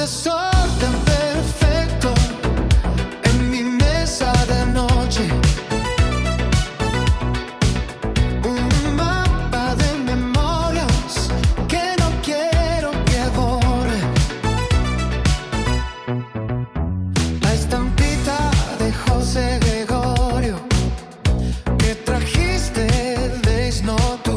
desorden perfecto en mi mesa de noche. Un mapa de memorias que no quiero que borre. La estampita de José Gregorio que trajiste de no tú.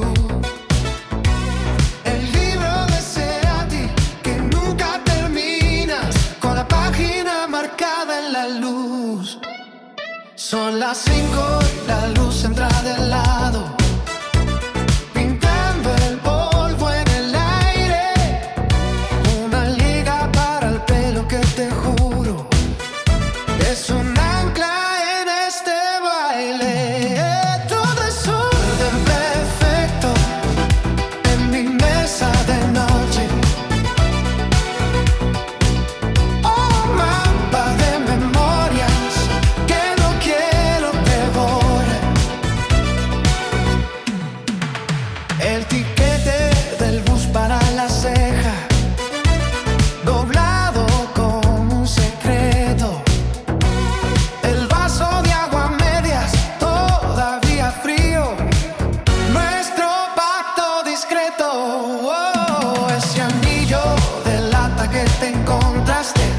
El libro de Cerati que nunca terminas, con la página marcada en la luz. Son las 5 y la luz entra del lado, pintando el polvo en el aire. Una liga para el pelo que te juro es un ancla en este baile. Todo es orden perfecto en mi mesa de noche. Un mapa de memorias que no quiero que borre. El tiquete del bus para la ceja, doblado como un secreto. El vaso de agua a medias, todavía frío. Nuestro pacto discreto. Oh, ese anillo de lata que te encontraste